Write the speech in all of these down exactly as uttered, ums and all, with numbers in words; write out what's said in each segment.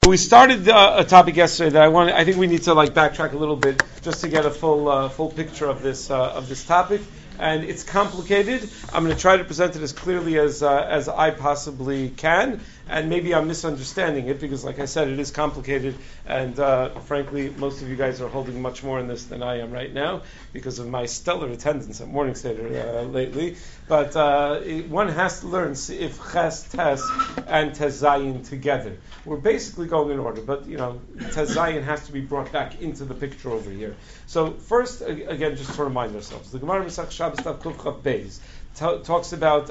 We started uh, a topic yesterday that I want. I think we need to like backtrack a little bit just to get a full uh, full picture of this uh, of this topic. And it's complicated. I'm going to try to present it as clearly as uh, as I possibly can. And maybe I'm misunderstanding it because, like I said, it is complicated. And uh, frankly, most of you guys are holding much more in this than I am right now because of my stellar attendance at Morning Seder uh, lately. But uh, it, one has to learn if Ches, Tes, and Tezayin together. We're basically going in order, but you know, Tezayin has to be brought back into the picture over here. So first, again, just to remind ourselves, the Gemara Masach Shabbos Tav Kuf Chav Beis talks about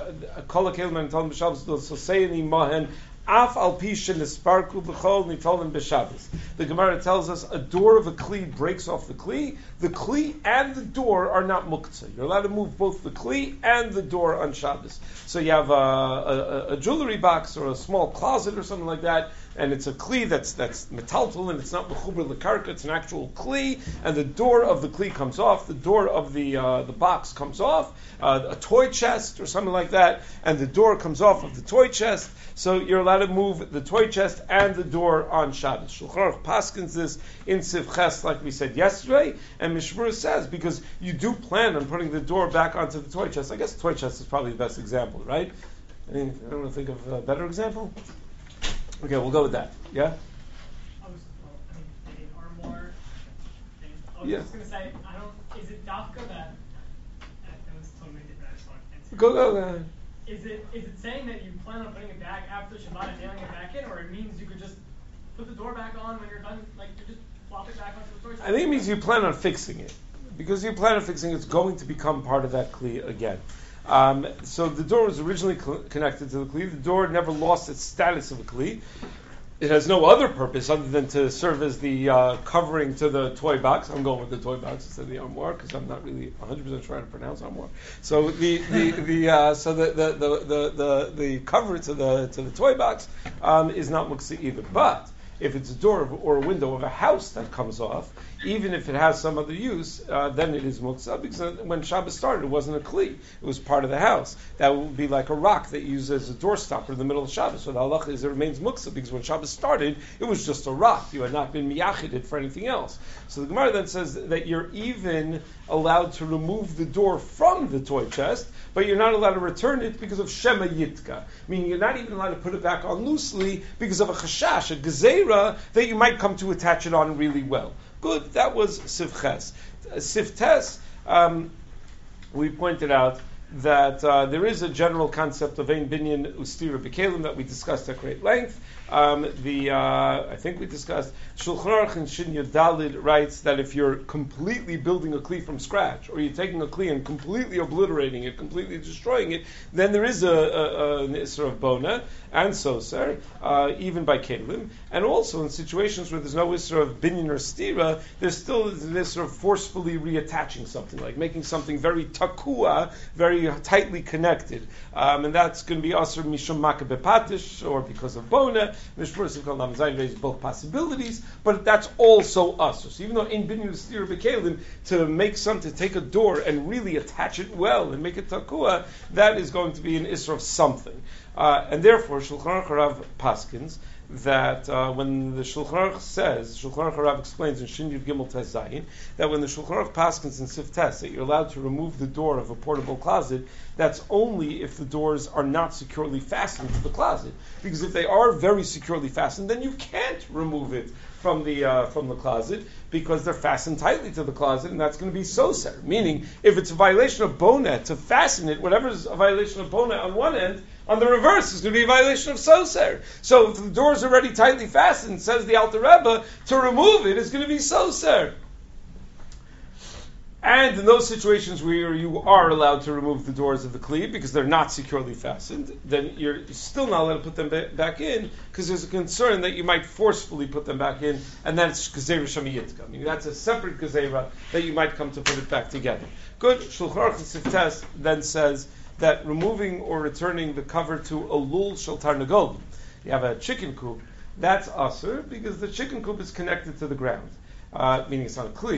Kol HaKelim and Talmud Shabbos L'Sosayini Mohen Af Al Pi Shenisparku B'Chol Nitolim B'Shabbos. The Gemara tells us a door of a kli breaks off the kli. The kli and the door are not muktzah. You're allowed to move both the kli and the door on Shabbos. So you have a, a, a jewelry box or a small closet or something like that, and it's a kli that's that's metaltal and it's not mechuber lekarka. It's an actual kli, and the door of the kli comes off. The door of the uh, the box comes off. Uh, a toy chest or something like that, and the door comes off of the toy chest. So you're allowed to move the toy chest and the door on Shabbos. Shulchan Aruch paskins this in Siv Ches, like we said yesterday, and Mishmur says because you do plan on putting the door back onto the toy chest. I guess the toy chest is probably the best example, right? I mean, I don't want to think of a better example. Okay, we'll go with that. Yeah. I was, well, I mean, maybe an armoire thing. I was Yeah. just gonna say, I don't. Is it dafka that? That was totally different. I just want to answer. Go go. go. Is it is it saying that you plan on putting it back after Shabbat and nailing it back in, or it means you could just put the door back on when you're done, like you just flop it back onto the door? I think it means you plan on fixing it. Because you plan on fixing it, it's going to become part of that kli again. Um, so the door was originally cl- connected to the kli. The door never lost its status of a kli. It has no other purpose other than to serve as the uh, covering to the toy box. I'm going with the toy box instead of the armoire because I'm not really one hundred percent sure how to pronounce armoire. So the the, the uh, so the the, the the the the cover to the to the toy box um, is not muktzah either. But if it's a door or a window of a house that comes off, even if it has some other use, uh, then it is muktzah, because when Shabbos started, it wasn't a kli. It was part of the house. That would be like a rock that you use as a door stopper in the middle of Shabbos. So the halacha is it remains muktzah, because when Shabbos started, it was just a rock. You had not been miyachided for anything else. So the Gemara then says that you're even allowed to remove the door from the toy chest, but you're not allowed to return it because of Shema Yitka. Meaning you're not even allowed to put it back on loosely because of a chashash, a gezerah, that you might come to attach it on really well. Good, that was Siv Ches. Siv Tes, um, we pointed out that uh, there is a general concept of Ein Binyan Ustira B'Kelim that we discussed at great length. Um, the uh, I think we discussed Shulchan Aruch in Shin Yud Dalid writes that if you're completely building a kli from scratch, or you're taking a kli and completely obliterating it, completely destroying it, then there is a, a, a an Isra of Bona and Soser, uh, even by Kelim, and also in situations where there's no Isra of Binyan or Stira, there's still an Isra of forcefully reattaching something, like making something very takua, very tightly connected, um, and that's going to be Asr Mishum Maka Bepatish, or because of Bona. Mishmur Simchal Lam Zayin raises both possibilities, but that's also us. So even though in Binyan Stira B'Kelim, to make some, to take a door and really attach it well and make it takua, that is going to be an Isra of something. Uh, and therefore, Shulchan Aruch Rav paskins that uh, when the Shulchan Aruch says, Shulchan Aruch Rav explains in Shin Yud Gimel Tes Zayin, that when the Shulchan Aruch paskins in Siv Tes that you're allowed to remove the door of a portable closet, that's only if the doors are not securely fastened to the closet. Because if they are very securely fastened, then you can't remove it from the uh, from the closet because they're fastened tightly to the closet, and that's going to be soser. Meaning, if it's a violation of bonet to fasten it, whatever is a violation of bonet on one end, on the reverse is going to be a violation of soser. So if the door is already tightly fastened, says the Alter Rebbe, to remove it is going to be soser. And in those situations where you are allowed to remove the doors of the kli because they're not securely fastened, then you're still not allowed to put them ba- back in because there's a concern that you might forcefully put them back in, and that's gezerah shema yitka. I mean, that's a separate gezerah that you might come to put it back together. Good. Shulchan Aruch Siv Tes then says that removing or returning the cover to a lul shel tarnagolim, you have a chicken coop, that's asur because the chicken coop is connected to the ground, uh, meaning it's not a kli.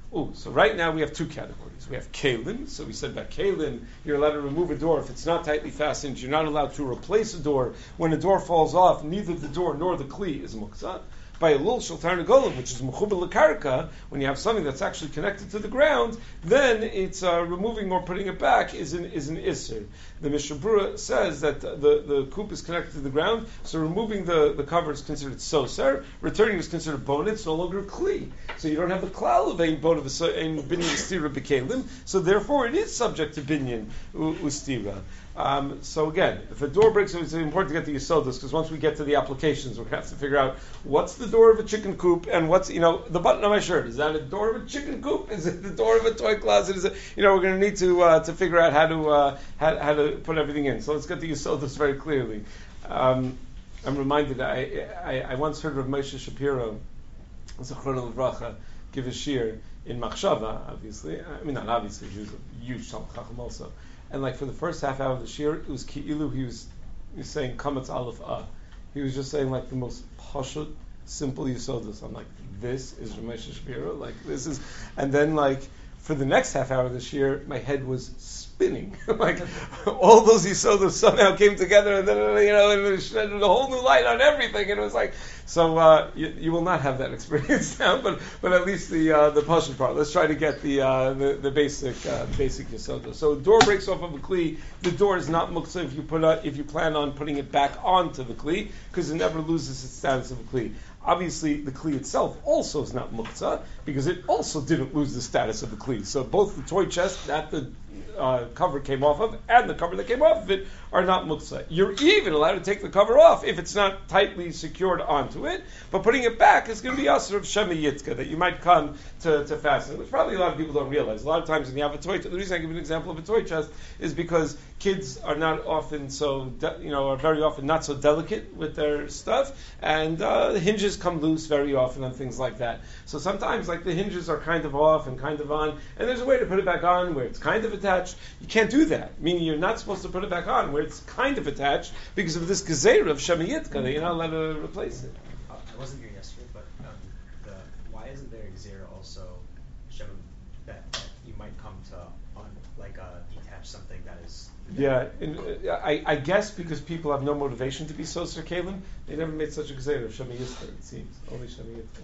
Oh, so right now we have two categories. We have kalim. So we said about kalim, you're allowed to remove a door if it's not tightly fastened. You're not allowed to replace a door when a door falls off. Neither the door nor the kli is muktzah. By a lul shel tarnagolim, which is mechuber lekarka, when you have something that's actually connected to the ground, then it's uh, removing or putting it back is an is an isser. The Mishnah Berurah says that the, the coop is connected to the ground, so removing the, the cover is considered soser, returning is considered bonnet, it's no longer kli. So you don't have the klal of ein bonnet ein binyan ustira b'kelim, so therefore it is subject to binyan ustira. Um, so again, if a door breaks, it's important to get the yisodos, because once we get to the applications, we're going to have to figure out what's the door of a chicken coop and what's, you know, the button on my shirt. Is that a door of a chicken coop? Is it the door of a toy closet? Is it, you know, we're going to need to uh, to figure out how to uh, how, how to put everything in. So let's get the yisodos very clearly. Um, I'm reminded, I, I I once heard of Moshe Shapiro, Zechron Livracha, give a shir in Machshava, obviously. I mean, not obviously, he was a huge Talmid Chacham also. And like for the first half hour of the shir, it was ki'ilu, he was, he was saying kamatz aleph ah. He was just saying like the most pashut, simple yisodos. I'm like, this is Ramesh Shapiro, like this is, and then like for the next half hour of the shir, my head was spinning. Like all those yisodos somehow came together, and then you know, and it shed a whole new light on everything. And it was like, so uh, you, you will not have that experience now, but but at least the uh, the pashut part. Let's try to get the uh, the, the basic uh, basic yisodos. So door breaks off of a kli. The door is not muktzah if you put a, if you plan on putting it back onto the kli, because it never loses its status of a kli. Obviously, the kli itself also is not muktzah, because it also didn't lose the status of the kli. So both the toy chest that the uh, cover came off of and the cover that came off of it are not muktzah. You're even allowed to take the cover off if it's not tightly secured onto it, but putting it back is going to be asur of shema yitzka, that you might come to, to fasten, which probably a lot of people don't realize. A lot of times when you have a toy, the reason I give an example of a toy chest is because kids are not often so, de- you know, are very often not so delicate with their stuff, and uh, the hinges come loose very often and things like that. So sometimes, like, the hinges are kind of off and kind of on, and there's a way to put it back on where it's kind of attached. You can't do that, meaning you're not supposed to put it back on where it's kind of attached because of this gezeira of shema yitzka, that you're not allowed to replace it. Uh, I wasn't here yesterday, but um, the, why isn't there gezeira also shema that, that you might come to on like uh, detach something that is? Yeah, in, uh, I, I guess because people have no motivation to be so circadian, they never made such a gezeira of shema yitzka. It seems only shema yitzka.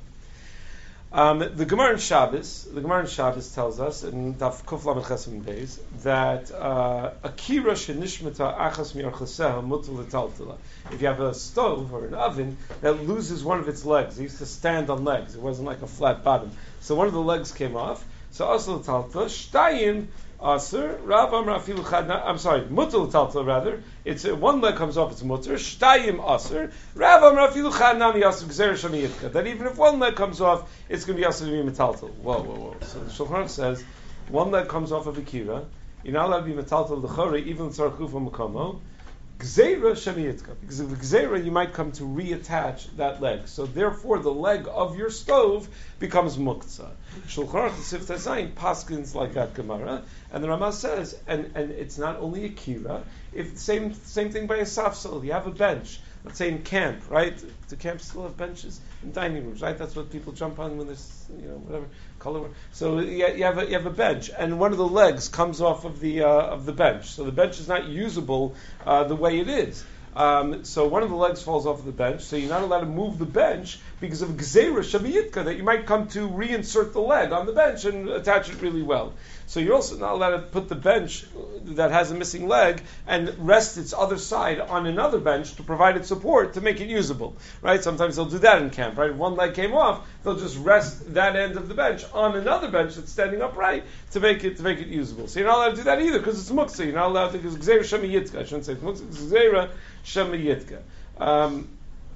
Um, the Gemara in Shabbos, the Gemara in Shabbos tells us in Daf Kuf Lamed Chesed Beis that uh, akira shenishmata achas mi'archaseha mutal l'taltila. If you have a stove or an oven that loses one of its legs, it used to stand on legs. It wasn't like a flat bottom. So one of the legs came off. So also l'taltila shtayim aser Rav Amar afilu chad. I'm sorry, mutal l'taltila rather. It's uh, one leg comes off, it's mutter. Shtayim aser Rav Amar afilu chad nami aser gzeira shema yitka. That even if one leg comes off, it's going to be aser to be metaltal. Whoa, whoa, whoa. So the Shulchan Aruch says one leg comes off of akira. You're not allowed to be metaltal l'chore even tzarchu from makomo. Gzeira shema yitka, because of the gzeira you might come to reattach that leg. So therefore, the leg of your stove becomes muktzah. Shulchan Aruch Sifta Zayin paskins like that Gemara, and the Rama says, and, and it's not only a kira. If same same thing by a safsel, you have a bench. Let's say in camp, right? Do camps still have benches in dining rooms, right? That's what people jump on when there's, you know, whatever color. So you, you have a you have a bench, and one of the legs comes off of the uh, of the bench. So the bench is not usable uh, the way it is. Um, so one of the legs falls off of the bench, so you're not allowed to move the bench because of gzeira shema yitka, that you might come to reinsert the leg on the bench and attach it really well. So you're also not allowed to put the bench that has a missing leg and rest its other side on another bench to provide it support to make it usable, right? Sometimes they'll do that in camp, right? If one leg came off, they'll just rest that end of the bench on another bench that's standing upright to make it to make it usable. So you're not allowed to do that either because it's muktzah. You're not allowed to, because gzeira shema yitka. I shouldn't say it's muktzah, it's gzeira shema yitka. Um,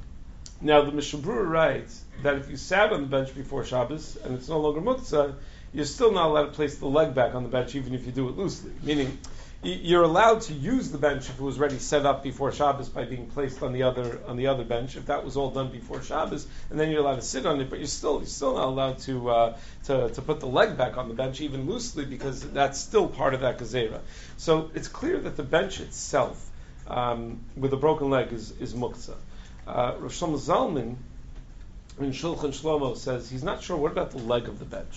now the Mishnah Berurah writes that if you sat on the bench before Shabbos and it's no longer muktzah, you're still not allowed to place the leg back on the bench even if you do it loosely. Meaning, you're allowed to use the bench if it was already set up before Shabbos by being placed on the other on the other bench. If that was all done before Shabbos, and then you're allowed to sit on it, but you're still you're still not allowed to uh, to to put the leg back on the bench even loosely because that's still part of that gezerah. So it's clear that the bench itself um, with a broken leg is is muktzah. Uh, Rav Shlomo Zalman in Shulchan Shlomo says he's not sure what about the leg of the bench.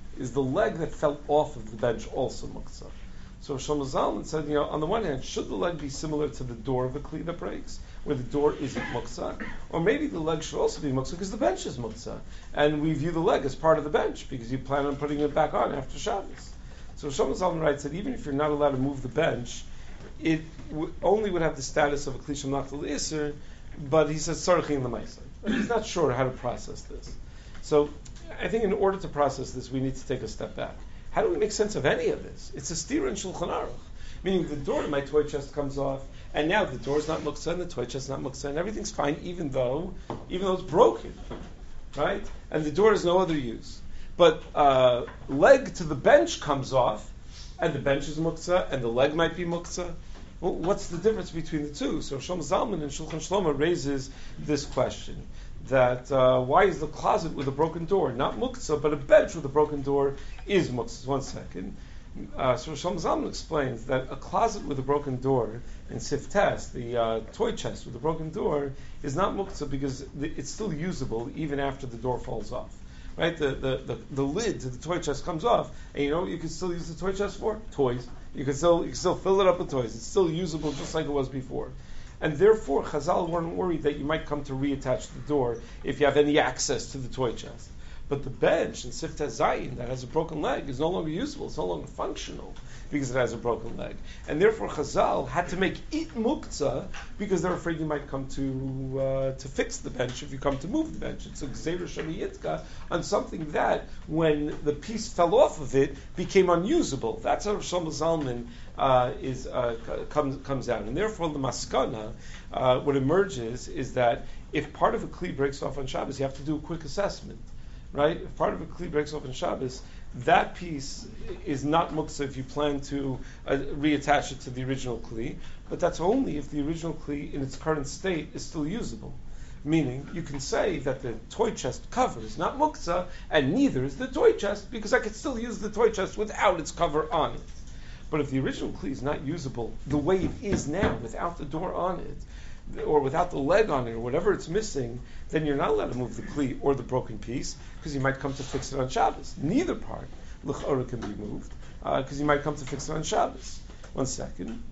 is the leg that fell off of the bench also muktzah. So Shlomo Zalman said, you know, on the one hand, should the leg be similar to the door of a kli that breaks, where the door isn't muktzah, or maybe the leg should also be muktzah because the bench is muktzah, and we view the leg as part of the bench because you plan on putting it back on after Shabbos. So Shlomo Zalman writes that even if you're not allowed to move the bench, it w- only would have the status of a kli shemachal iser, but he says tzarichin l'maisa. He's not sure how to process this. So I think in order to process this, we need to take a step back. How do we make sense of any of this? It's a stira in Shulchan Aruch. Meaning the door in my toy chest comes off, and now the door's not muktzah, and the toy chest's not muktzah, and everything's fine, even though, even though it's broken, right? And the door has no other use. But uh, leg to the bench comes off, and the bench is muktzah, and the leg might be muktzah. Well, what's the difference between the two? So Shlomo Zalman in Shulchan Shlomo raises this question, that uh, why is the closet with a broken door not muktzah, but a bench with a broken door is muktzah? One second. Uh, so Shlomo Zalman explains that a closet with a broken door in Siftes, the uh, toy chest with a broken door, is not muktzah because the, it's still usable even after the door falls off. Right? The, the, the, the lid to the toy chest comes off, and you know what you can still use the toy chest for? Toys. You can still you can still fill it up with toys. It's still usable just like it was before. And therefore, Chazal weren't worried that you might come to reattach the door if you have any access to the toy chest. But the bench in Siftes Zayin that has a broken leg is no longer usable. It's no longer functional because it has a broken leg. And therefore, Chazal had to make it muktzah because they're afraid you might come to uh, to fix the bench if you come to move the bench. It's a gzeira shani yitka on something that, when the piece fell off of it, became unusable. That's how Shlomo Zalman uh, is uh, comes comes out. And therefore, the maskana, uh, what emerges is that if part of a kli breaks off on Shabbos, you have to do a quick assessment. Right? If part of a kli breaks off on Shabbos, that piece is not muktzah if you plan to uh, reattach it to the original kli, but that's only if the original kli in its current state is still usable. Meaning, you can say that the toy chest cover is not muktzah, and neither is the toy chest, because I could still use the toy chest without its cover on it. But if the original kli is not usable the way it is now, without the door on it, or without the leg on it, or whatever it's missing, then you're not allowed to move the kli or the broken piece, because you might come to fix it on Shabbos. Neither part, l'chora, can be moved, because uh, you might come to fix it on Shabbos. One second.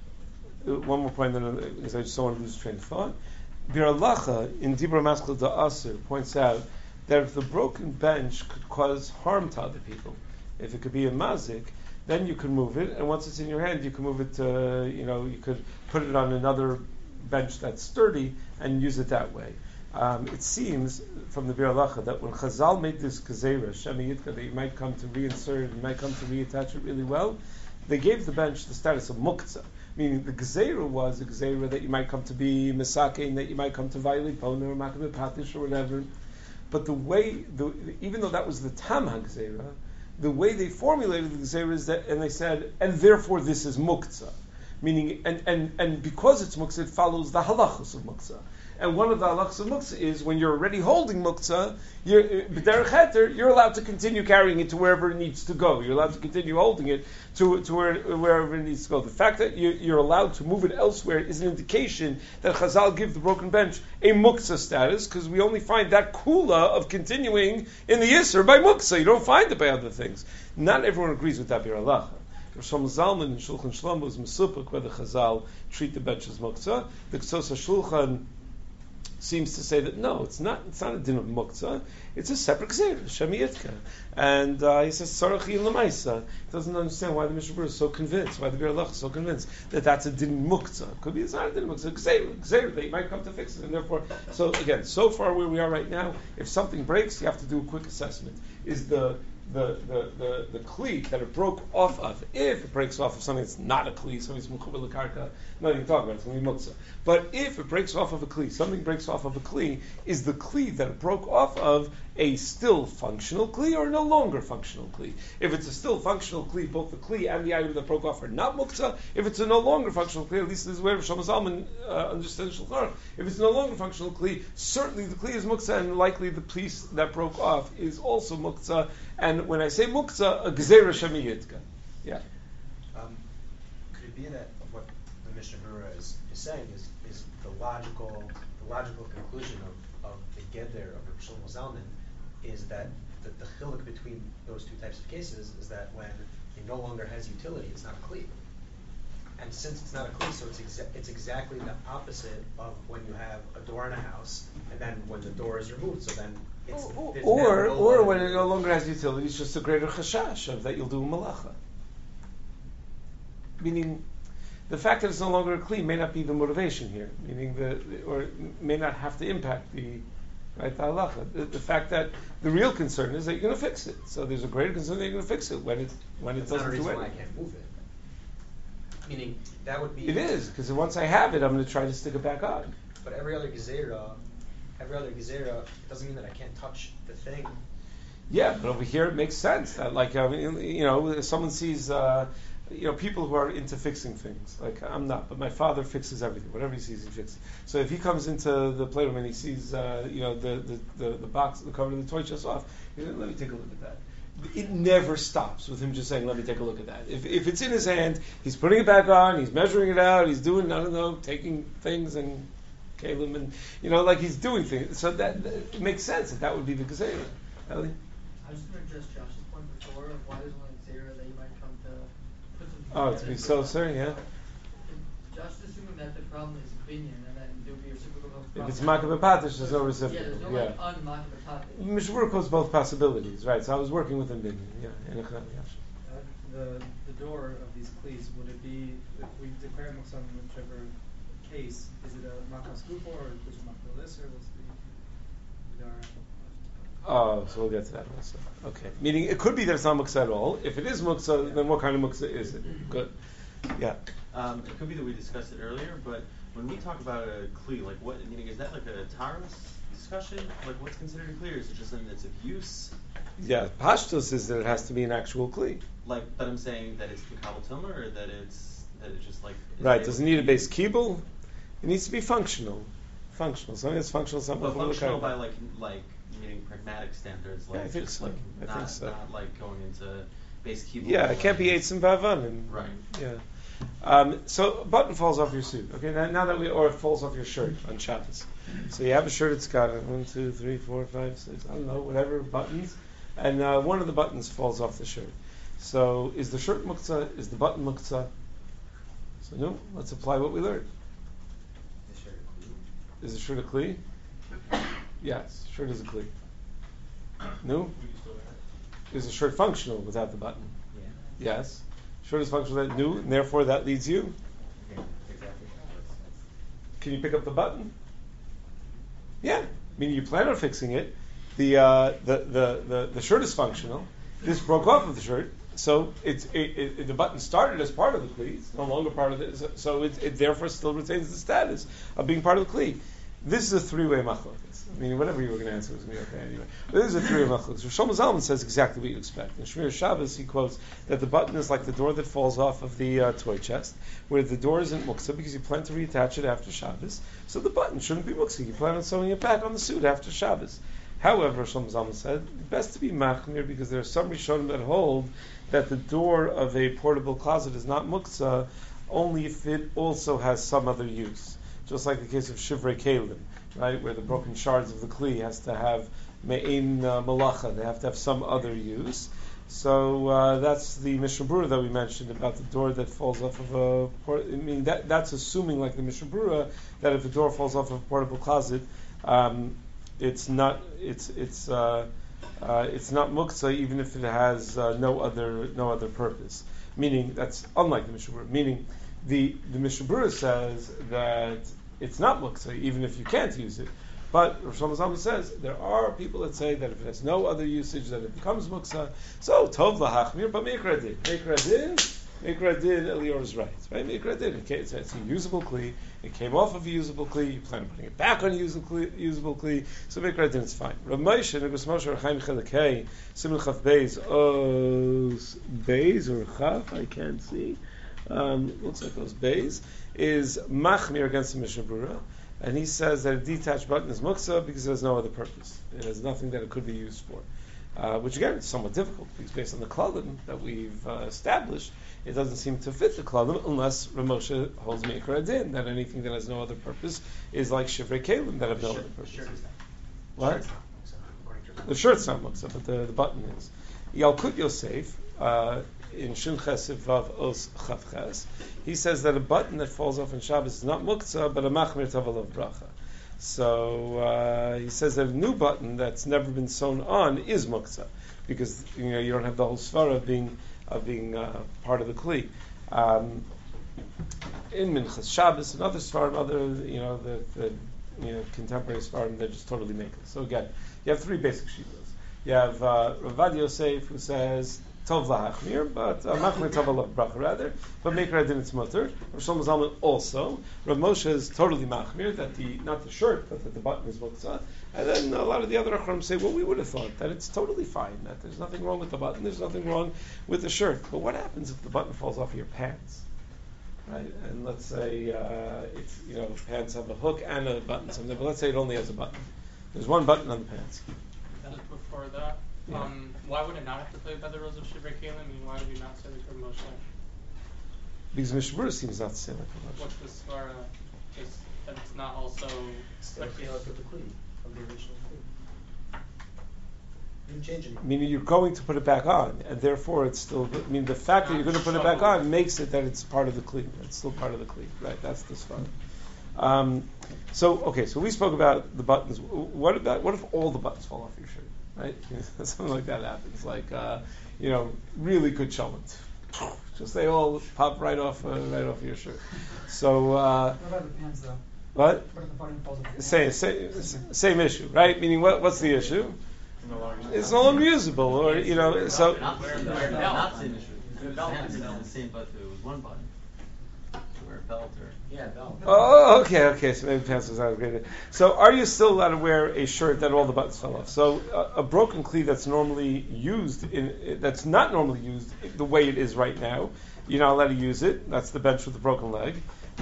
Uh, one more point, then, because I just don't want to lose train of thought. Bir Halacha, in Dibra Maskal Da'asir, points out that if the broken bench could cause harm to other people, if it could be a mazik, then you could move it, and once it's in your hand, you can move it to, you know, you could put it on another bench that's sturdy and use it that way. Um, it seems from the Bir Halacha that when Chazal made this Gezerah, Shemi Yitka, that you might come to reinsert, you might come to reattach it really well, they gave the bench the status of muktzah. Meaning the Gezerah was a Gezerah that you might come to be Misake, that you might come to violate Pona or Makabeh Patish or whatever. But the way, the, even though that was the Tam HaGezerah, the way they formulated the Gezerah is that, and they said, and therefore this is muktzah. Meaning, and, and, and because it's muktzah, it follows the halachos of muktzah. And one of the halachos of muktzah is when you're already holding muktzah, you're, b'derech heter, you're allowed to continue carrying it to wherever it needs to go. You're allowed to continue holding it to, to where, wherever it needs to go. The fact that you, you're allowed to move it elsewhere is an indication that Chazal give the broken bench a muktzah status, because we only find that kula of continuing in the Yisr by muktzah. You don't find it by other things. Not everyone agrees with that Bir Halacha. Shlomo Zalman in Shulchan Shlomo is mesupik whether Chazal treat the bench as muktzah. The Ksos HaShulchan seems to say that no, it's not. It's not a din of muktzah. It's a separate gzeira, Shemi Yitka. And uh, he says Sarachim Lamaisa. He doesn't understand why the Mishnah Berurah is so convinced, why the Bir Halacha is so convinced that that's a din muktzah. Could be it's not a din muktzah. Gzeira, gzeira. They might come to fix it, and therefore. So again, so far where we are right now, if something breaks, you have to do a quick assessment. Is the The, the, the, the kli that it broke off of, if it breaks off of something that's not a kli, something's mechuber l'karka, nothing to talk about, it's going to be muktzah. But if it breaks off of a kli, something breaks off of a kli, is the kli that it broke off of a still functional kli or no longer functional kli? If it's a still functional kli, both the kli and the item that broke off are not muktzah. If it's a no longer functional kli, at least this is where Shlomo Zalman uh, understands Shulchan Aruch. If it's no longer functional kli, certainly the kli is muktzah, and likely the piece that broke off is also muktzah. And when I say muktzah, a gzeira shemi yitka. Yeah. Um, could it be that what the Mishnah Berurah is, is saying is, is the logical the logical conclusion of, of the Geder of Rav Shlomo Zalman is that the, the chiluk between those two types of cases is that when it no longer has utility, it's not a kli. And since it's not a kli, so it's exa- it's exactly the opposite of when you have a door in a house, and then when the door is removed, so then it's Or, there's or, never no or longer- when it no longer has utility, it's just a greater chashash of that you'll do a malacha. Meaning, the fact that it's no longer a kli may not be the motivation here. Meaning, the or may not have to impact the right the halacha. The, the fact that the real concern is that you're going to fix it. So there's a greater concern that you're going to fix it when it when it That's not a doesn't do reason why I anything. can't move it. Meaning that would be. It is because once I have it, I'm going to try to stick it back on. But every other gezerah, every other gezerah, it doesn't mean that I can't touch the thing. Yeah, but over here it makes sense that, like, I mean, you know, if someone sees, uh, you know, people who are into fixing things. Like, I'm not, but my father fixes everything. Whatever he sees, he fixes. So if he comes into the playroom and he sees, uh, you know, the, the, the, the box, the cover of the toy chest off, he says, let me take a look at that. It never stops with him just saying, let me take a look at that. If if it's in his hand, he's putting it back on, he's measuring it out, he's doing, I don't know, taking things and kalim and, you know, like he's doing things. So that, that it makes sense that that would be the gezerah. Ellie? I was going to address Josh's point before of why there's only zero that you might come to put them Oh, together. to be so sorry, yeah. Josh is assuming that the problem is opinion and then there'll be a reciprocal problem. If it's makabeh patish, there's no reciprocal. Yeah, there's no Yeah. like un-makabeh patish. Mishmur quotes both possibilities, right? So I was working with him, Binyan, yeah. In a, yeah. Uh, the the door of these cleats, would it be, if we declare Muksam in whichever case, is it a Makas Gupo or is it Makas Lisser? What's the Vidar? Oh, so we'll get to that also. Okay. Meaning it could be that it's not muksa at all. If it is muksa, then what kind of muksa is it? Good. Yeah. Um, it could be that we discussed it earlier, but when we talk about a kli, like what, meaning is that like a taras discussion? Like what's considered a kli, or is it just something that's of use? Yeah. Pashtos is that it has to be an actual kli. Like, but I'm saying that it's Mikabel Tilmer, or that it's that it's just like is Right. it Does it able need a to base be- kibble? It needs to be functional. Functional. Something that's functional. Something Well, will look functional like- by like like meaning pragmatic standards, like Yeah, I think just so. like I not think so. not like going into base kibble. Yeah, it can't be and- eights and bavanim. Right. Yeah. Um, so a button falls off your suit. Okay. Now, now that we, or it falls off your shirt on Shabbos. So you have a shirt. It's got uh, one, two, three, four, five, six. I don't know, whatever buttons, and uh, one of the buttons falls off the shirt. So is the shirt muktzah? Is the button muktzah? So no. Let's apply what we learned. The shirt a kli. Is the shirt a kli? Yes. Shirt is a kli. No. Is the shirt functional without the button? Yeah. Yes. Shirt is functional without new, and therefore that leads you. Okay. Exactly. Can you pick up the button? Yeah. Meaning you plan on fixing it. The, uh, the, the, the, the shirt is functional. This broke off of the shirt. So it's, it, it, it, the button started as part of the kli. It's no longer part of it. So, so it, it therefore still retains the status of being part of the kli. This is a three-way machlokas. I mean, whatever you were going to answer was going to be okay anyway. But this is a three-way machlokas. Shlomo Zalman says exactly what you expect. In Shmir Shabbos, he quotes that the button is like the door that falls off of the uh, toy chest, where the door isn't muksa because you plan to reattach it after Shabbos. So the button shouldn't be muksa. You plan on sewing it back on the suit after Shabbos. However, Shlomo Zalman said, best to be machmir because there are some Rishonim that hold that the door of a portable closet is not muksa only if it also has some other use. Just like the case of Shivrei Kalim, right, where the broken shards of the kli has to have me'in uh, malacha, they have to have some other use. So uh, that's the Mishnah Berurah that we mentioned about the door that falls off of a port- I mean, that, that's assuming, like the Mishnah Berurah, that if the door falls off of a portable closet, um, it's not it's it's uh, uh, it's not muktzah even if it has uh, no other no other purpose. Meaning that's unlike the Mishnah Berurah. Meaning the the Mishnah Berurah says that it's not muktzah even if you can't use it. But Rosh Hashanah says there are people that say that if it has no other usage that it becomes muktzah. So tov lahachmir, but mikra din, mikra din, mikra din. Elior is right, right? Mikra din. It's, it's a usable kli. It came off of a usable kli. You plan on putting it back on a usable kli. Usable kli. So mikra din is fine. Rav Moshe Negus Moshe Chaim Chelekei Simon Chaf Beis Os Beis or Chaf I can't see. Um, looks like those Beis is machmir against the Mishnah Berurah. And he says that a detached button is muksa because there's no other purpose. It has nothing that it could be used for. Uh, which again is somewhat difficult because based on the klalim that we've uh, established, it doesn't seem to fit the klalim unless Ramosha holds Meikra Din, that anything that has no other purpose is like Shivrei Kalim that have no The other shirt- the purpose. shirt is not. What? Shirt's not muksa, according to The shirt's not muktzah, but the, the button is. Yalkut Yosef, uh, in Shin Chesiv Vav Os Chav Ches, he says that a button that falls off in Shabbos is not muktzah, but a machmir tavel of bracha. So uh, he says that a new button that's never been sewn on is muktzah, because you know you don't have the whole svara of being of being uh, part of the kli. Um, in Minchas Shabbos and other svarim, other you know the, the you know contemporary svarim, they're just totally making. So again, you have three basic shivas. You have uh, Ravad Yosef who says Tov lahachmir, but uh, machmir tov alav bracha rather, but make radin it's mutter. Rav Shlomo Zalman also. Rav Moshe is totally machmir that the not the shirt, but that the button is muktzah. And then a lot of the other achronim say, well, we would have thought that it's totally fine, that there's nothing wrong with the button, there's nothing wrong with the shirt. But what happens if the button falls off your pants? Right? And let's say uh, it's you know pants have a hook and a button something, but let's say it only has a button. There's one button on the pants. That is before that. Yeah. Um, why would it not have to play by the rules of Shivrei Kelim? I mean, why would you not say the Moshe? Because Mishmur seems not to say like a What's the svara? Just that it's not also Still like feel like with the kli, from the original kli. You didn't change anything. Meaning you're going to put it back on, and therefore it's still. I mean, the fact that you're going to put it back on makes it that it's part of the kli. It's still part of the kli, right? That's the svara. Um, so okay, so we spoke about the buttons. What about what if all the buttons fall off your shirt? Right, something like that happens. Like uh, you know, really good shallant. Just they all pop right off, uh, right off your shirt. So uh, What about the pants though? what? What if the button falls off the Same, pants? same, same issue, right? Meaning, what, what's the issue? It's no longer usable, or you know, so. Not wear a belt. Not same issue. The belt is the same, but it was one button. To wear a belt or Yeah, belt. Oh, okay, okay. So maybe pants was not a great idea. So, are you still allowed to wear a shirt that all the buttons fell off? So, uh, a broken cleat that's normally used in that's not normally used the way it is right now, you're not allowed to use it. That's the bench with the broken leg,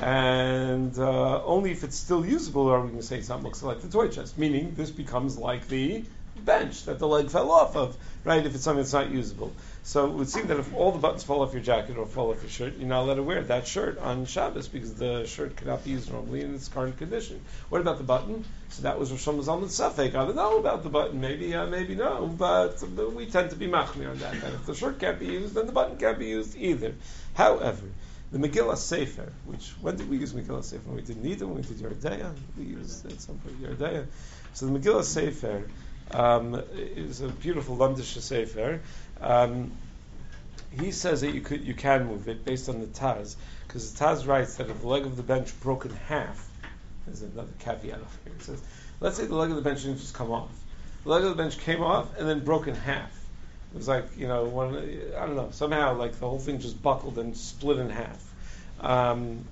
and uh, only if it's still usable are we going to say it's not muktzah like the toy chest. Meaning, this becomes like the bench that the leg fell off of, right? If it's something that's not usable. So it would seem that if all the buttons fall off your jacket or fall off your shirt, you're not allowed to wear that shirt on Shabbos because the shirt cannot be used normally in its current condition. What about the button? So that was Rosh Hashanah Safek. I don't know about the button. Maybe, uh, maybe no. But, but we tend to be machmir on that. And if the shirt can't be used, then the button can't be used either. However, the Megillah Sefer, which, when did we use Megillah Sefer? When we did Nida, when we did Yeridea, we used at some point Yeridea. So the Megillah Sefer um, is a beautiful Lamdish Sefer. Um, he says that you could, you can move it based on the Taz, because the Taz writes that if the leg of the bench broke in half, there's another caveat over here. It says, let's say the leg of the bench didn't just come off. The leg of the bench came off and then broke in half. It was like, you know, one, I don't know, somehow like the whole thing just buckled and split in half. Um,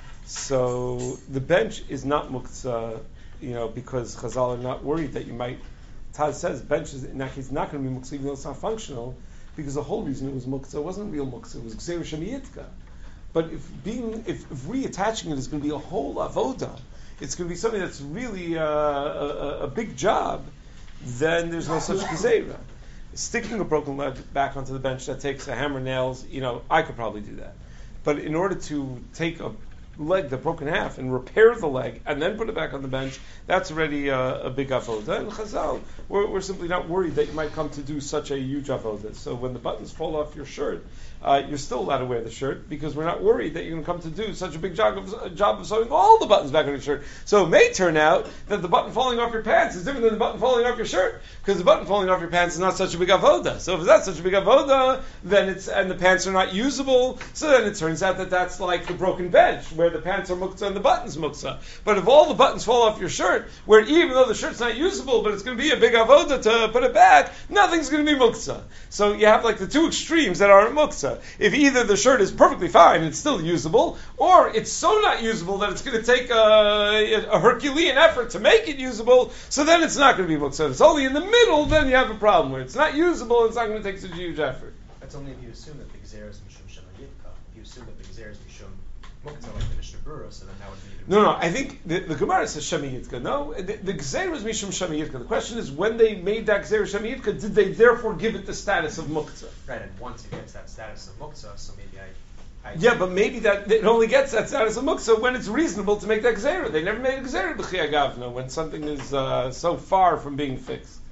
so the bench is not muktzah, you know, because Chazal are not worried that you might. Taz says bench is in that case not going to be muktzah even though it's not functional, because the whole reason it was muktzah wasn't real muktzah, it was gzeir shemiyitka. But if being if, if reattaching it is going to be a whole avoda, it's going to be something that's really uh, a, a big job, then there's no such gzeira. Sticking a broken leg back onto the bench, that takes a hammer, nails, you know, I could probably do that. But in order to take a leg that broke in half and repair the leg and then put it back on the bench, that's already uh, a big avoda. And Chazal, we're, we're simply not worried that you might come to do such a huge avoda. So when the buttons fall off your shirt, uh, you're still allowed to wear the shirt because we're not worried that you're going to come to do such a big job of, a job of sewing all the buttons back on your shirt. So it may turn out that the button falling off your pants is different than the button falling off your shirt, because the button falling off your pants is not such a big avoda. So if it's not such a big avoda, then it's and the pants are not usable, so then it turns out that that's like the broken bench, where the pants are muktzah and the buttons muktzah. But if all the buttons fall off your shirt, where even though the shirt's not usable, but it's going to be a big avoda to put it back, nothing's going to be muktzah. So you have like the two extremes that aren't muktzah. If either the shirt is perfectly fine, it's still usable, or it's so not usable that it's going to take a, a Herculean effort to make it usable, so then it's not going to be muktzah. If it's only in the middle, then you have a problem where it's not usable, it's not going to take such a huge effort. That's only if you assume that the Gzeir is Mishum Shema Yitka. If you assume that the Gzeir is Mishum Muktzah, like the Mishnah Berurah, so then that would be even No, no, I think the, the Gemara says Shema Yitka. No, the, the Gzeir is Mishum Shema Yitka. The question is, when they made that Gzeir Shema Yitka, did they therefore give it the status of Muktzah? Right, and once it gets that status of Muktzah, so maybe I... I Yeah, but maybe that it only gets that status of Muktzah when it's reasonable to make that Gzeira. They never made a Gzeira b'chiyah gavna when something is uh, so far from being fixed.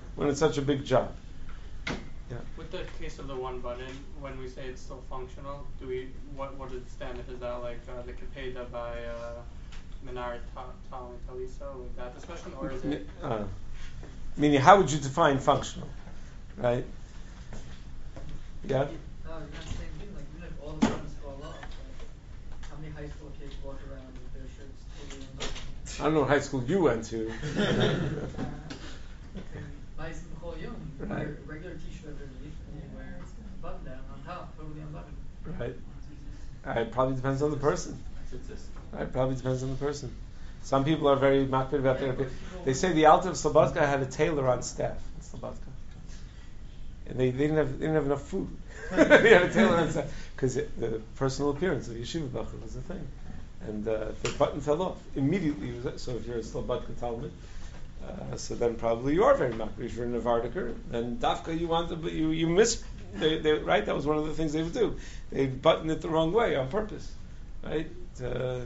when it's such a big job. Yeah. With the case of the one button, when we say it's still functional, do we what what does it stand if? Is that like uh, the Kapeda by uh, Minar Tal and Talisa with that discussion, or is it? Uh, meaning, how would you define functional, right? Yeah. No, you're not the same thing. Like even if all the buttons fall off, like how many high school kids walk around with their shirts totally unbuttoned? I don't know what high school you went to. Nice and whole young. You Right. wear a regular T-shirt underneath, and you wear a button down on top, totally unbuttoned. Right. Uh, It probably depends on the person. It probably depends on the person. Some people are very makpid about their. They say the Alter of Slobodka had a tailor on staff in Slobodka, and they, they didn't have they didn't have enough food. They had a tailor on staff because the personal appearance of yeshiva bacher was a thing, and uh, the button fell off immediately. It was, so if you're a Slobodka Talmud, uh, so then probably you are very makpid. If you're a Navardiker, then dafka you want to, but you you miss. They, they, right, that was one of the things they would do. They'd button it the wrong way on purpose, right? Uh,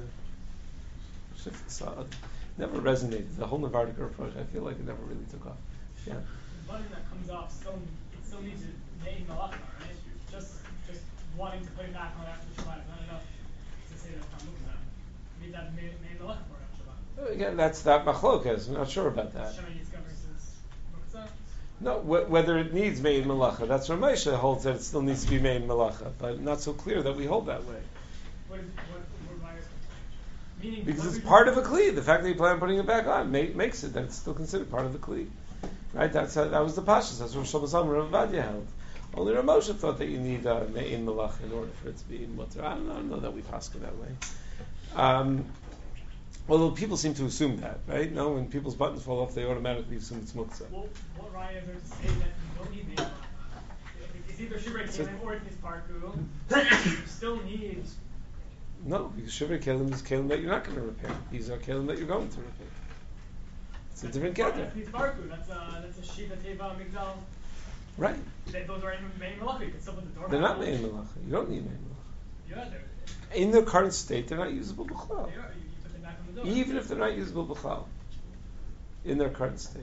never resonated. The whole Navardiker approach, I feel like it never really took off. Yeah. The button that comes off still it still needs it made malacha, right? Just just wanting to put it back on after Shabbat is not enough to say that's not muktzah. You need that made made malacha for it on Shabbat. Again, that's that machlokes. I'm not sure about that. Shema Yitzchak versus muktzah. No, wh- whether it needs made malacha. That's where Moshe holds that it still needs to be made malacha, but not so clear that we hold that way. What is what what virus? Meaning Because what it's we- part of a kli. The fact that you plan on putting it back on make, makes it that it's still considered part of the kli. Right? That's how, that was the pashas. That's what Shlomo Zalman Rav Ovadia held. Only Rav Moshe thought that you need uh, me'in malacha in order for it to be mutter. I don't know, I don't know that we pass it that way. Um, although people seem to assume that, right? No, when people's buttons fall off, they automatically assume it's muktzah. Well, what raya is there to say that you don't need the It's either Shivrei So- Kelim or it's Parku. You still need. No, because shivrei kelim is kelim that you're not going to repair. These are kelim that you're going to repair. It's a different That's kedar. Parku. That's a that's a Shiva Teva Migdal. Right. They, those are in main malacha. You can still put the door. They're back not on. me'in malacha. You don't need me'in malacha. Yeah, they're. In their current state, they're not usable b'chlal. They are. You, you put them back on the door. Even if they're not usable b'chlal. In their current state.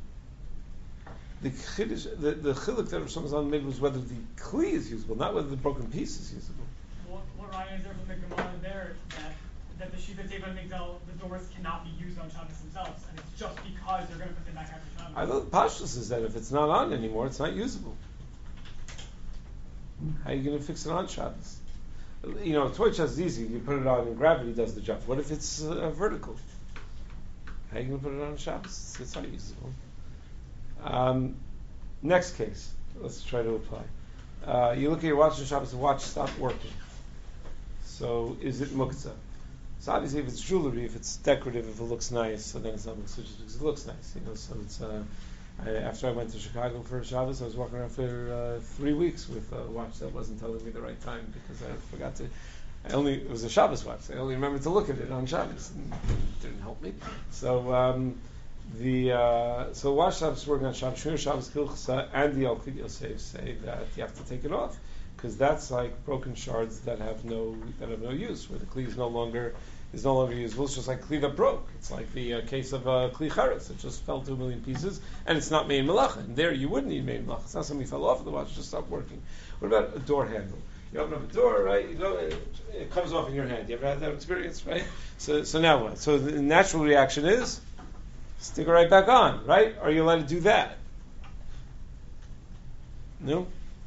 The chiddush, the, the chiluk that Rosh Hashanah made was whether the kli is usable, not whether the broken piece is usable. What, what raya is there from the Gemara there that that the Shiva Teva Migdal the doors cannot be used on Shabbos themselves, and it's just because they're going to put them back after Shabbos. I thought Pashtus is that if it's not on anymore, it's not usable. How are you going to fix it on Shabbos? You know, toy chest is easy. You put it on and gravity does the job. What if it's uh, vertical? How are you going to put it on Shabbos? It's not usable. Um, next case. Let's try to apply. Uh, you look at your watch on Shabbos, the watch stopped working. So is it muktzah? So obviously if it's jewelry, if it's decorative, if it looks nice, so then it's not muktzah just because it looks nice. You know, so it's uh, I, after I went to Chicago for Shabbos, I was walking around for uh, three weeks with a watch that wasn't telling me the right time because I forgot to. I only it was a Shabbos watch. I only remembered to look at it on Shabbos. And it didn't help me. So um, the uh, so watch Shabbos working on Shabbos, Shmir Shabbos Kilchasa, and the Alkid Yosef say that you have to take it off because that's like broken shards that have no that have no use, where the kli is no longer is no longer usable. It's just like kli that broke. It's like the uh, case of uh, kli charetz. It just fell to a million pieces, and it's not made malacha. And there you wouldn't need made malacha. It's not something fell off of the watch; it just stopped working. What about a door handle? You open up a door, right? You go, it, it comes off in your hand. You ever had that experience, right? So, so now what? So the natural reaction is stick it right back on, right? Are you allowed to do that? No.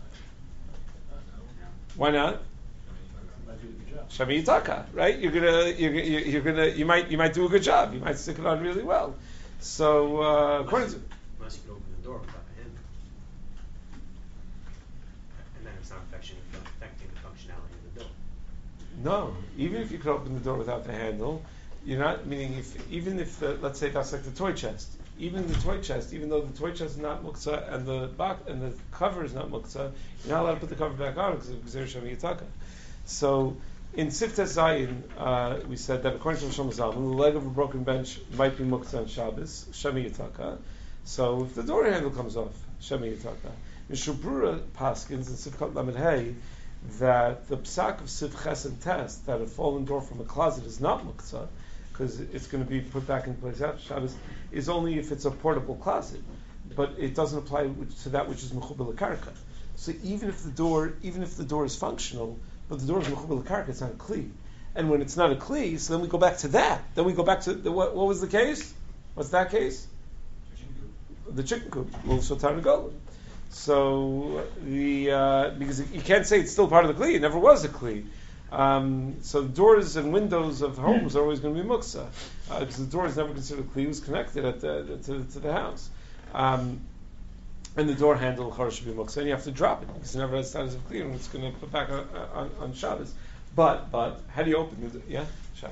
Why not? Shami Yitaka, right? You're gonna, you're, you're, you're gonna, you might, you might do a good job. You might stick it on really well. So, uh, according to, Unless you can open the door without the handle. And then it's not affecting, affecting the functionality of the door. no, even if you could open the door without the handle, you're not, meaning if, even if the, let's say that's like the toy chest, even the toy chest, even though the toy chest is not muktzah and the box, and the cover is not muktzah, you're not allowed to put the cover back on because of Gzer Shami Yitaka. So, in Siftes Zayin, uh, we said that according to Shlomo Zalman, the leg of a broken bench might be muktzah on Shabbos, Shami Yitaka. So if the door handle comes off, Shami Yitaka. Mishur Brura Paskins in Sifkat Lamed Hey that the psak of Sif Ches and Test, that a fallen door from a closet is not muktzah, because it's going to be put back in place after Shabbos, is only if it's a portable closet. but it doesn't apply to that which is mechubel l'karka. So even if the door, even if the door is functional, but the door is mechubel l'karka, it's not a kli. And when it's not a kli, so then we go back to that. Then we go back to the, what, what was the case? What's that case? The chicken coop. So the uh, because you can't say it's still part of the kli. It never was a kli. Um, so the doors and windows of homes are always going to be muksa because uh, the door is never considered kli. It was connected at the, to, to the house. Um, and the door handle chara should be muksa, and you have to drop it because it never has status of kli, and it's going to put back on, on, on Shabbos. But but how do you open the yeah? Shai?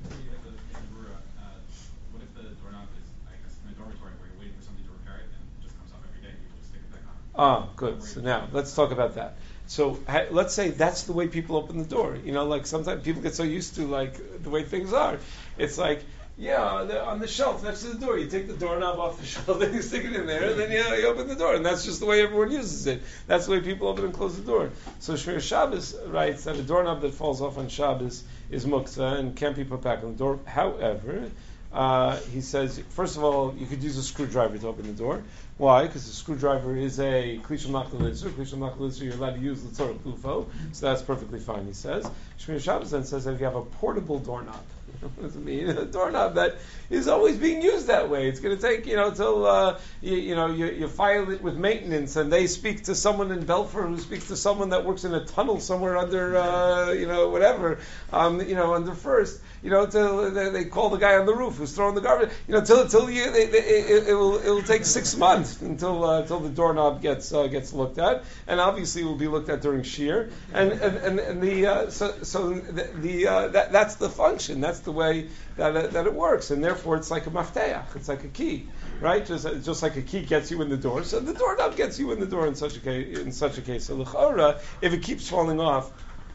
What if the doorknob is, I guess, in a dormitory where you're waiting for somebody to repair it and it just comes off every day, you just stick it back on? Ah, good. So now let's talk about that. So ha- let's say that's the way people open the door. You know, like sometimes people get so used to like the way things are. It's like, yeah, the, on the shelf next to the door, you take the doorknob off the shelf, then you stick it in there, and then you, you open the door, and that's just the way everyone uses it. That's the way people open and close the door. So Shmir Shabbos writes that a doorknob that falls off on Shabbos is muktzah and can't be put back on the door. However, uh, he says, first of all, you could use a screwdriver to open the door. Why? Because the screwdriver is a klishul machlelitzer. Klishul machlelitzer, you're allowed to use the tzorah klufo, so that's perfectly fine, he says. Shmir Shabbos then says that if you have a portable doorknob, what does it mean? A doorknob that is always being used that way. It's going to take, you know, till, uh, you, you know, you, you file it with maintenance and they speak to someone in Belfort who speaks to someone that works in a tunnel somewhere under, uh, you know, whatever, um, you know, under first, you know, till they, they call the guy on the roof who's throwing the garbage, you know, till, till you, they, they, it, it will, it will take six months until, uh, until the doorknob gets, uh, gets looked at. And obviously it will be looked at during shear. And, and, and, and the, uh, so, so the, the uh, that, that's the function. That's the way that it, that it works, and therefore it's like a mafteach, it's like a key, right? Just just like a key gets you in the door, so the doorknob gets you in the door in such a case. In such a case, so l'chora, if it keeps falling off,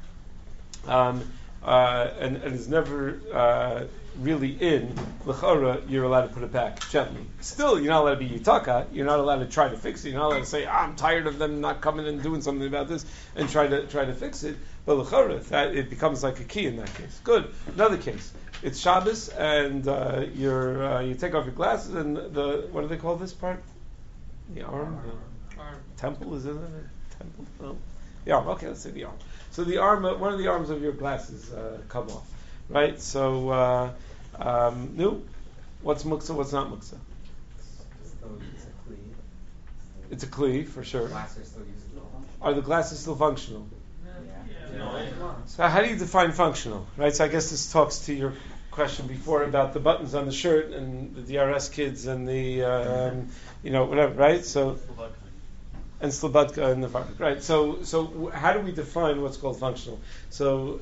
um, uh, and, and is never uh, really in l'chora, you're allowed to put it back gently. Still, you're not allowed to be yitaka. You're not allowed to try to fix it. You're not allowed to say, ah, "I'm tired of them not coming and doing something about this," and try to try to fix it. But l'chora, that it becomes like a key in that case. Good. Another case. It's Shabbos, and uh, you're uh, you take off your glasses, and the what do they call this part? The arm, the Arm. temple, is it a temple? No, the arm. Okay, let's say the arm. So the arm, uh, one of the arms of your glasses uh, come off, right? So, uh, um, no, what's muksa? What's not muksa? Still, it's a kli. It's a kli for sure. Glasses still usable. Are the glasses still functional? Yeah. So how do you define functional, right? So I guess this talks to your question before about the buttons on the shirt and the D R S kids and the, um, you know, whatever, right? So and slobodka and the fabric, right? So so how do we define what's called functional? So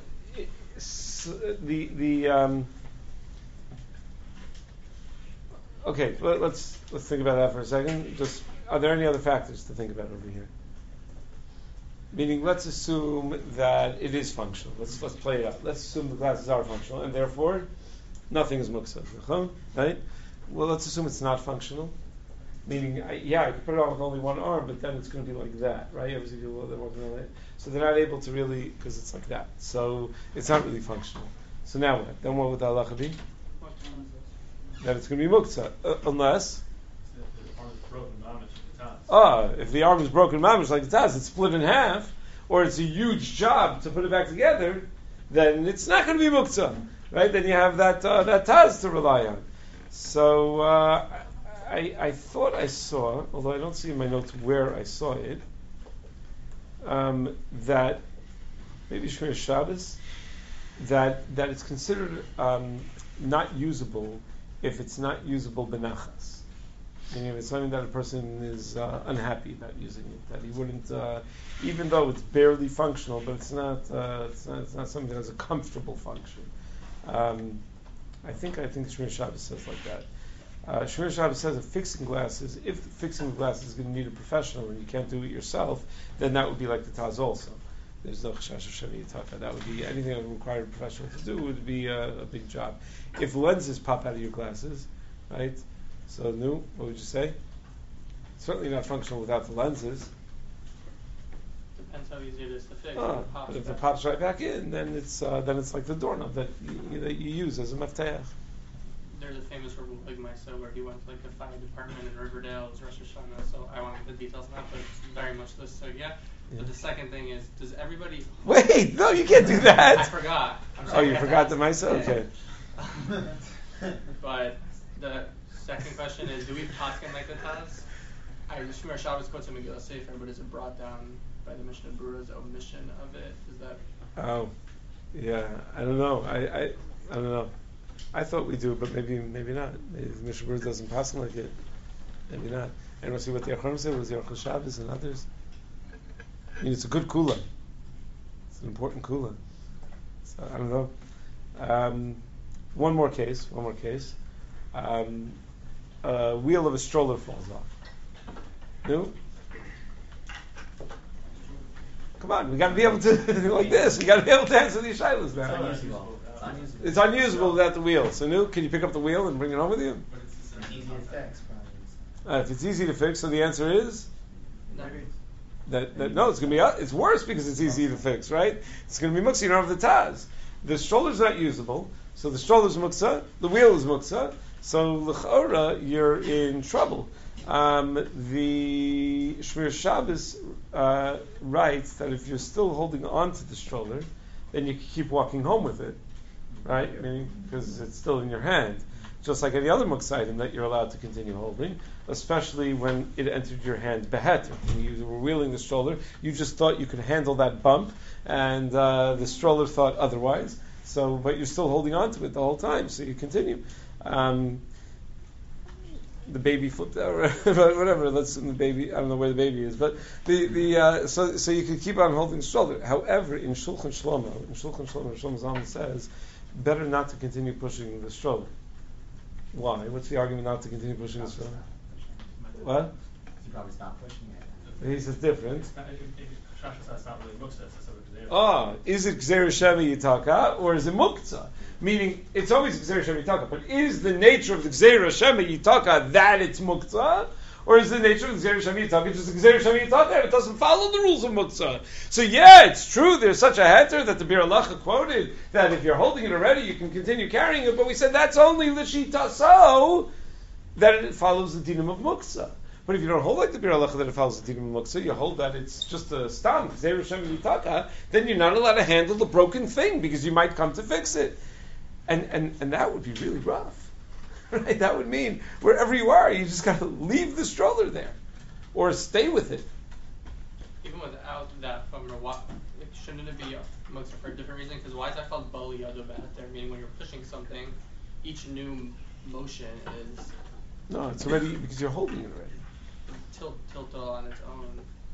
the the um, okay, let, let's let's think about that for a second. Just are there any other factors to think about over here? Meaning, let's assume that it is functional. Let's let's play it out. Let's assume the glasses are functional, and therefore, nothing is muksa. Right? Well, let's assume it's not functional. Meaning, I, yeah, I could put it on with only one arm, but then it's going to be like that, right? You ever see people that are working on it? So they're not able to really, because it's like that. So it's not really functional. So now what? Then what would the halacha be? That it's going to be muksa, uh, unless. Ah, if the arm is broken mamish like the taz, it's split in half, or it's a huge job to put it back together, then it's not going to be muktzah, right? Then you have that uh, that taz to rely on. So uh, I I thought I saw, although I don't see in my notes where I saw it, um, that maybe Shmir Shabbos, that that it's considered um, not usable if it's not usable benachas. Meaning if it's something that a person is uh, unhappy about using it, that he wouldn't, uh, even though it's barely functional, but it's not, uh, it's not, it's not something that has a comfortable function. Um, I think I think Shmir Shabbos says like that. Uh, Shmir Shabbos says that fixing glasses, if fixing glasses is going to need a professional and you can't do it yourself, then that would be like the Taz also. There's no chashash of shemi yitaka. That would be anything that would require a professional to do would be a, a big job. If lenses pop out of your glasses, right? So, no, what would you say? Certainly not functional without the lenses. Depends how easy it is to fix. Ah, It pops but if it back. pops right back in, then it's uh, then it's like the doorknob that you, that you use as a mafteach. there's a famous Rebbe Meiser where he went to like the fire department in Riverdale. It was Rosh Hashanah, so I won't get the details of that, but it's very much this. So yeah. Yeah. But the second thing is, does everybody? Wait, no, you can't do that. I forgot. I'm Oh, sorry, you I forgot to the ask. Meiser? Yeah. Okay. But the second question is, do we paskin like the Taz? I Shmir Shabbos quotes a Megillah Sefer, but is it brought down by the Mishnah Berurah's omission of it? Is that? Oh, yeah. I don't know. I, I, I don't know. I thought we do, but maybe, maybe not. Maybe the Mishnah Berurah doesn't pass like it. Maybe not. And we'll see what the Acharonim say. Was the Aruch Shabbos and others? I mean, it's a good kula. It's an important kula. So I don't know. Um, one more case. One more case. Um, a wheel of a stroller falls off. No? Come on, we got to be able to like this. We got to be able to answer these shilas, man. It's unusable. It's unusable. It's unusable without the wheel. So, no, can you pick up the wheel and bring it home with you? But it's the It's same easy to concept. fix, probably. Uh, if it's easy to fix, so the answer is No. that, that no, it's going to be uh, it's worse because it's easy to fix, right? It's going to be muksa. You don't have the taz. The stroller's not usable, so the stroller's muksa. The wheel is muksa. So l'chora, you're in trouble. Um, the Shmir Shabbos uh, writes that if you're still holding on to the stroller, then you can keep walking home with it, right? Meaning because it's still in your hand, just like any other muksa item that you're allowed to continue holding, especially when it entered your hand beheter. When you were wheeling the stroller, you just thought you could handle that bump, and uh, the stroller thought otherwise. So, but you're still holding on to it the whole time, so you continue. Um, the baby flipped out, whatever. Let's assume the baby. I don't know where the baby is, but the the uh, so so you could keep on holding the stroller. However, in Shulchan Shlomo, in Shulchan Shlomo, Shlomo Zalman says better not to continue pushing the stroller. Why? What's the argument not to continue pushing the stroller? What? You probably stop pushing it. He says different. It's not, it, it, Shasha says it's not really muksa, it's just a gzeira. Ah, is it Gzeir Sheva Yitaka or is it Muktzah? Meaning, it's always Gzeir Sheva Yitaka, but is the nature of the Gzeir Sheva Yitaka that it's Muktzah? Or is the nature of the Gzeir Sheva Yitaka just the Gzeir Sheva Yitaka and it doesn't follow the rules of Muktzah? So yeah, it's true, there's such a heter that the Bir Alacha quoted that if you're holding it already, you can continue carrying it, but we said that's only L'shita so that it follows the dinim of Muktzah. But if you don't hold like the Bir Halacha that it follows the Dinim Muktzah, you hold that it's just a stam, Gzeir Sheva Yitaka, then you're not allowed to handle the broken thing because you might come to fix it. And and, and that would be really rough. Right? That would mean wherever you are, you just got to leave the stroller there. Or stay with it. Even without that from what shouldn't it be a muktzah for a different reason? Because why is that called bali yadobat there? Meaning when you're pushing something, each new motion is No, it's already, because you're holding it already. tilt tiltal on its own.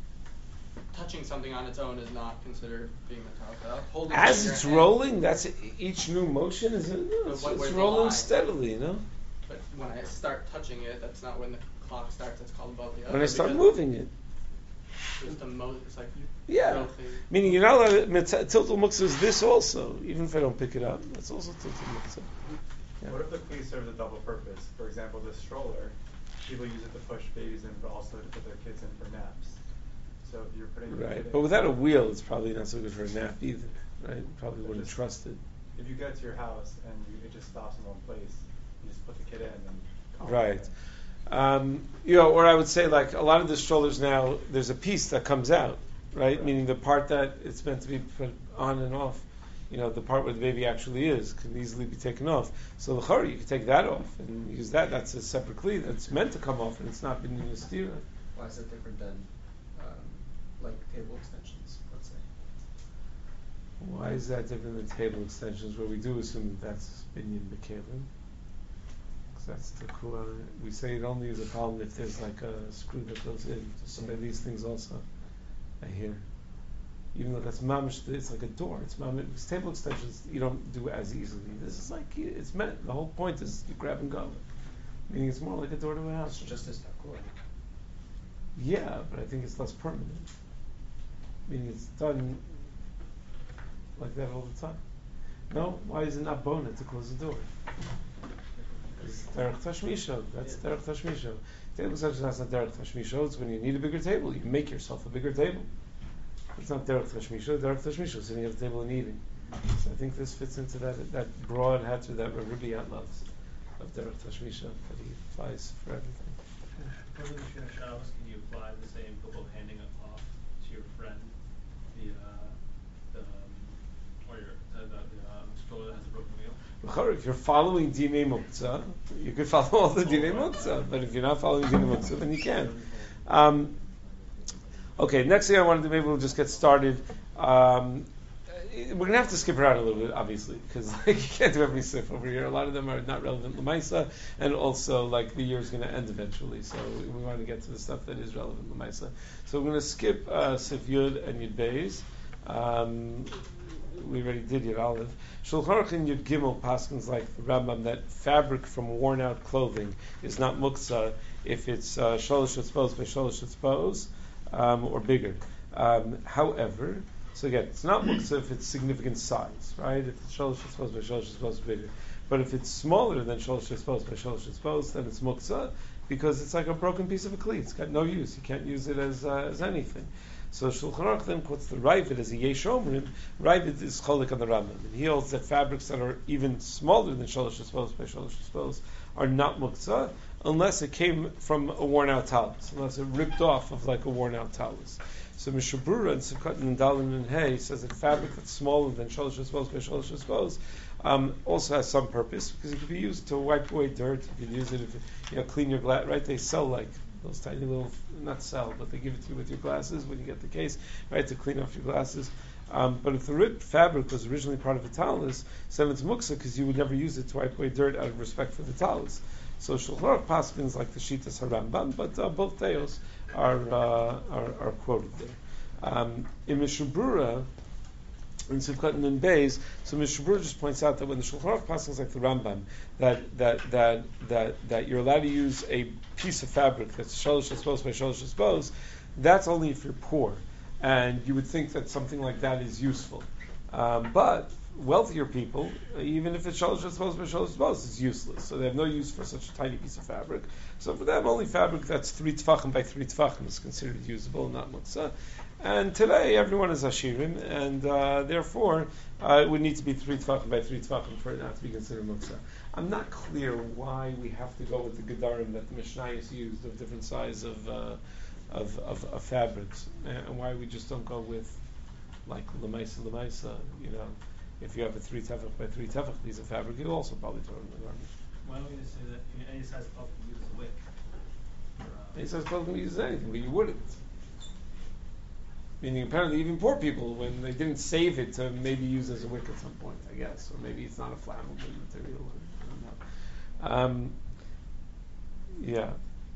Touching something on its own is not considered being a holding As it in your it's hand. rolling, that's each new motion is no, it's, what- it's where's the rolling line? steadily, you know? But when I start touching it, that's not when the clock starts. It's called bali yadobat. When I start because moving it. It's the mo- It's like Yeah. filthy. Meaning you're not allowed to, tiltal muktzah is this also, even if I don't pick it up. That's also tiltal muktzah. Yeah. What if the kli serves a double purpose? For example, this stroller, people use it to push babies in, but also to put their kids in for naps. So if you're putting your kid Right, in- but without a wheel, it's probably not so good for a nap either, right? Probably wouldn't Just- trust it. if you get to your house and you, it just stops in one place, you just put the kid in and calm Right. it. Um, you know, or I would say like a lot of the strollers now, there's a piece that comes out, right? Right. Meaning the part that it's meant to be put on and off, you know, the part where the baby actually is can easily be taken off. So the chari, you can take that off and use that. That's a separate kli that's meant to come off and it's not been used to. Why is it different than, um, like table extensions, let's say? Why is that different than table extensions where we do assume that that's binyan b'kelim? Because that's the cool. We say it only is a problem if there's like a screw that goes in. Some of these things also, I hear. Even though that's mamish, it's like a door. It's mamish. Because table extensions you don't do as easily. This is like it's meant. The whole point is you grab and go. Meaning it's more like a door to a house. It's just as takua. Yeah, but I think it's less permanent. Meaning it's done like that all the time. No? Why is it not bona to close the door? It's derech tashmisho. That's derech tashmisho. Table extension is not derech tashmisho. It's when you need a bigger table. You make yourself a bigger table. It's not derech tashmisho. Derech tashmisho is sitting at a table and eating. So I think this fits into that that broad heter that Rabbi Yat loves. of Derech Tashmisha that he applies for everything. For the Mishra Shabbos, can you apply the same book of handing it off to your friend, the uh, the um, or your uh, the, the um, stroller that has a broken wheel? If you're following Dinei Muktzah, you could follow all the Dinei Muktzah, but if you're not following Dinei Muktzah, then you can't. Um, okay, next thing I wanted to maybe we'll just get started. Um, we're gonna have to skip around a little bit, obviously, because like, you can't do every sif over here. A lot of them are not relevant l'maisa, and also like the year is going to end eventually, so we want to get to the stuff that is relevant l'maisa. So we're going to skip uh, sif yud and yud beis. Um, we already did yud aleph. Shulchan Aruch and yud gimel paskins like the Rambam that fabric from worn out clothing is not muktzah if it's uh, sholosh etzbos by sholosh etzbos um, or bigger. Um, however. So again, it's not muktzah if it's significant size, right? If it's sholosh etzbos by sholosh etzbos bigger. But if it's smaller than sholosh etzbos by sholosh etzbos, then it's muktzah because it's like a broken piece of a kli. It's got no use. You can't use it as uh, as anything. So Shulchan Aruch then puts the Ravid as a yesh omrim. Ravid is cholik on the Rambam, and he holds that fabrics that are even smaller than sholosh etzbos by sholosh etzbos are not muktzah unless it came from a worn out talus, unless it ripped off of like a worn out talus. So Mishnah Berurah and Sukkot and Dalin and Hay says that fabric that's smaller than sholosh etzbos by sholosh etzbos um, also has some purpose because it could be used to wipe away dirt. You could use it if you know clean your glass. Right? They sell like those tiny little, not sell, but they give it to you with your glasses when you get the case, right? To clean off your glasses. Um, but if the ripped fabric was originally part of the talus, then it's muktzah because you would never use it to wipe away dirt out of respect for the talus. So Shulchan Aruch paskins like the Shitas Harambam, but uh, both Theos are, uh, are are quoted there. Um, in Mishnah Berurah, in Sivkot and Beis, so Mishnah Berurah just points out that when the Shulchan Aruch paskins like the Rambam, that that that that that you're allowed to use a piece of fabric that's sholosh etzbos by sholosh etzbos, that's only if you're poor, and you would think that something like that is useful, um, but wealthier people, even if it's sholosh etzbos by sholosh etzbos, it's useless. So they have no use for such a tiny piece of fabric. So for them, only fabric that's three tefachim by three tefachim is considered usable, not muktzah. And today, everyone is ashirim, and uh, therefore, uh, it would need to be three tefachim by three tefachim for it not to be considered muktzah. I'm not clear why we have to go with the gedarim that the Mishnayos used of different size of, uh, of, of of fabrics, and why we just don't go with like lemaisa lemaisa, you know. If you have a three tefach by three tefach piece of fabric, you'll also probably throw it in the garbage. Why don't we just say that I mean, any size cloth can use a wick? Or, uh, Any size cloth can be used as anything, but you wouldn't. Meaning, apparently, even poor people, when they didn't save it to maybe use as a wick at some point, I guess, or maybe it's not a flammable material. I don't know. Um, yeah.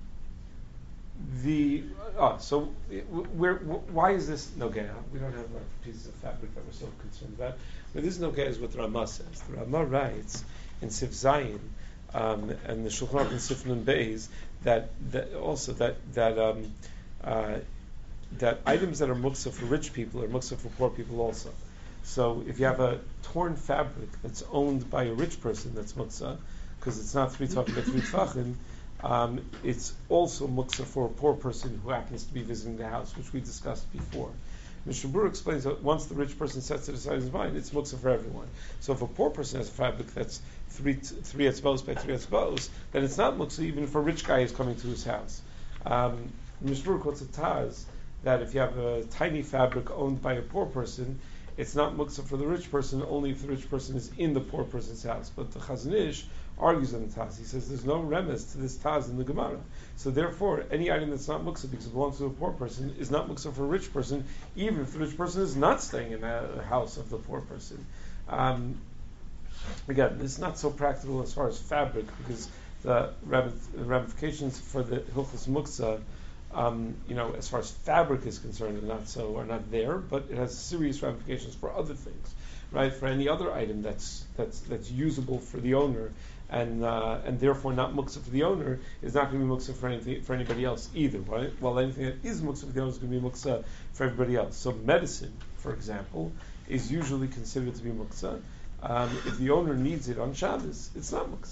The oh, so we're, why is this nogea? We don't have a pieces of fabric that we're so concerned about. But this nogea is what Ramah says. The Ramah writes in Sif Zayin um, and the Shulchan Aruch in Sif Nun Beis that, that also that that um, uh, that items that are muktzah for rich people are muktzah for poor people also. So if you have a torn fabric that's owned by a rich person, that's muktzah because it's not three tefachim but three tefachim. Um, it's also muktzah for a poor person who happens to be visiting the house, which we discussed before. Mishnah Berurah explains that once the rich person sets it aside in his mind, it's muktzah for everyone. So if a poor person has a fabric that's three three etzbos by three etzbos, then it's not muktzah even if a rich guy is coming to his house. Um, Mishnah Berurah quotes a Taz that if you have a tiny fabric owned by a poor person, it's not muktzah for the rich person only if the rich person is in the poor person's house. But the Chazon Ish argues on the Taz. He says there's no remez to this Taz in the Gemara. So therefore, any item that's not muktzah because it belongs to a poor person is not muktzah for a rich person, even if the rich person is not staying in the house of the poor person. Um, again, this is not so practical as far as fabric because the ramifications for the Hilchos Muktzah, um, you know, as far as fabric is concerned, are not so are not there, but it has serious ramifications for other things, right? For any other item that's that's that's usable for the owner, and uh, and therefore not muktzah for the owner, is not going to be muktzah for anything for anybody else either, right? While anything that is muktzah for the owner is going to be muktzah for everybody else. So medicine, for example, is usually considered to be muktzah. Um, if the owner needs it on Shabbos, it's not muktzah.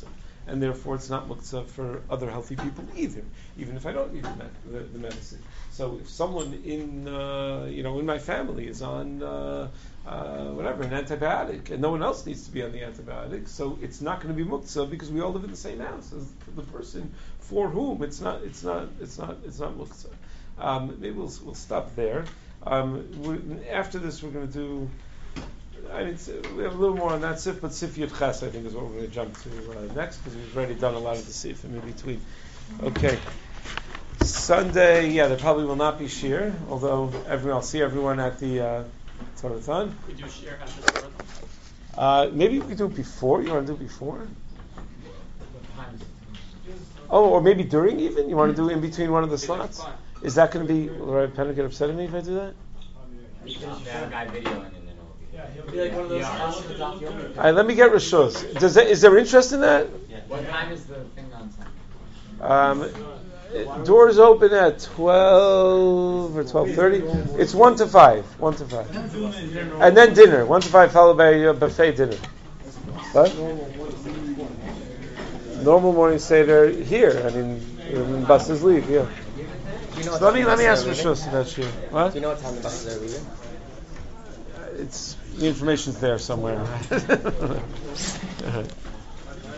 and therefore it's not muktzah for other healthy people either, even if I don't need the, med- the, the medicine. So if someone in, uh, you know, in my family is on, uh, uh, whatever, an antibiotic, and no one else needs to be on the antibiotic, so it's not going to be muktzah because we all live in the same house as the person for whom it's not, it's not, it's not, it's not muktzah. Um, maybe we'll we'll stop there. Um, we, after this, we're going to do. I mean, we have a little more on that sif, but sif yud ches, I think, is what we're going to jump to uh, next because we've already done a lot of the sif in between. Okay. Sunday, yeah, there probably will not be shir, although everyone, I'll see everyone at the uh, Torah-thon. We do shir at the Torah-thon? Uh, maybe we could do it before. You want to do it before? Oh, or maybe during even? You want to do in between one of the slots? Is that going to be, will Rabbi Penna get upset at me if I do that? You can have a guy videoing and then Yeah, he'll be like one of those Yeah. hours of Daf Yomi. All right, let me get Rishos. Does that, is there interest in that? Yeah. What time is the thing on time? Um, it- doors open at twelve or twelve thirty. It's one to five. One to five, and then dinner. One to five followed by a buffet dinner. What? Normal morning seder here. I mean, when buses leave. Yeah. Do you know what So let time me the let me ask buses are Rishos about you. What? Do you know what time the buses are leaving? It's the information's there somewhere. All right.